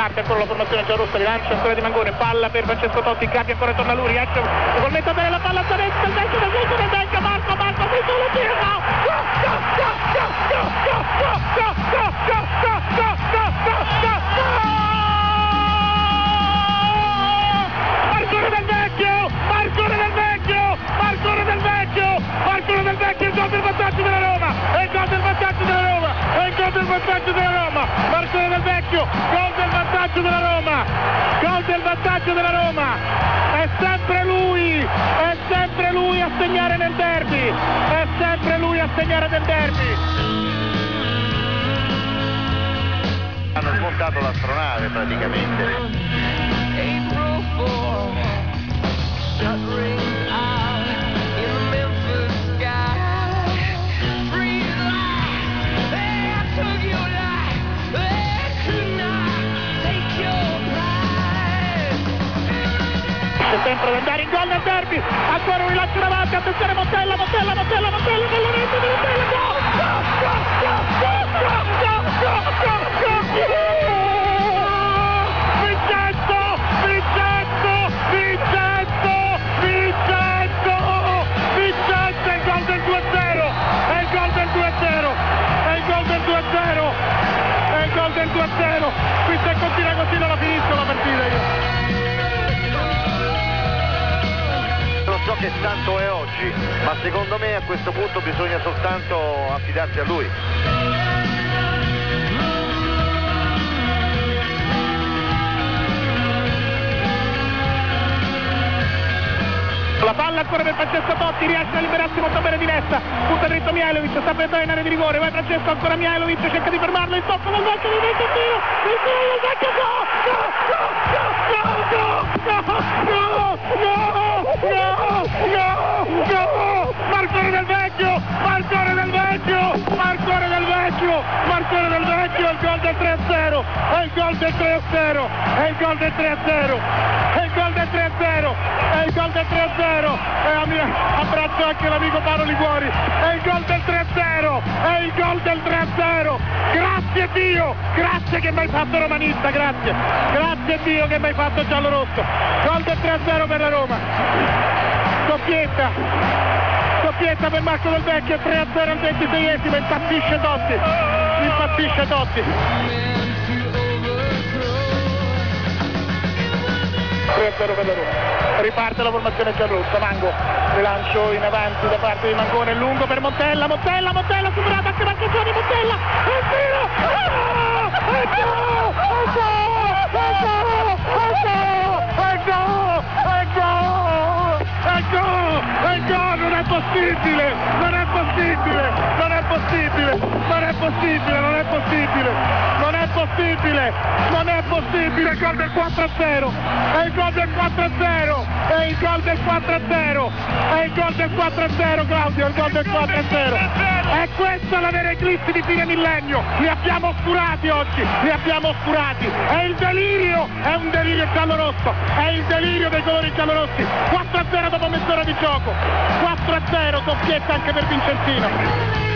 Parte ancora la formazione giallorossa, rilancio ancora di Mangone, palla per Francesco Totti, Capri ancora torna lui, riesce ugualmente a dare la palla a Zanetti, del vecchio, Marco, qui solo tiro, Marcone del Vecchio, il gol del vantaggio della Roma, è il gol del vantaggio della Roma, Marcone del Vecchio, gol del vantaggio della Roma, è sempre lui a segnare nel derby, Hanno smontato l'astronave praticamente. C'è tempo di andare in gol nel derby, ancora un rilancio in avanti, attenzione Montella, nella rete di Montella, gol! Vincenzo, il gol del 2-0, è il gol del 2-0, qui se continua così non la finisco la partita io. Non so che santo è oggi, ma secondo me a questo punto bisogna soltanto affidarsi a lui. La palla ancora per Francesco Totti, riesce a liberarsi molto bene di destra, butta dritto Mihajlovic, sta per entrare in area di rigore, vai Francesco, ancora Mihajlovic, cerca di fermarlo, il tocco del vecchio, il tiro del vecchio, Marcone del Vecchio, il gol del 3-0, è il gol del 3-0, e abbraccio anche l'amico Paolo Liguori, è il gol del 3-0, grazie Dio, grazie che mi hai fatto romanista, grazie Dio che mi hai fatto giallorosso, gol del 3-0 per la Roma, doppietta per Marco del Vecchio, 3-0 al 26esimo, impazzisce Totti. 3-0 per la Roma, riparte la formazione giallorossa, Mango, rilancio in avanti da parte di Mangone, lungo per Montella, superato anche Marchegiani, Montella, e il tiro, non è possibile, gol del 4-0, è il gol del 4-0, Claudio, il gol del 4-0, è questa la vera eclissi di fine millennio, li abbiamo oscurati oggi, è il delirio, è un delirio giallorosso, è il delirio dei colori giallorossi, 4-0 dopo mezz'ora di gioco, 4-0, doppietta anche per Vincenzino.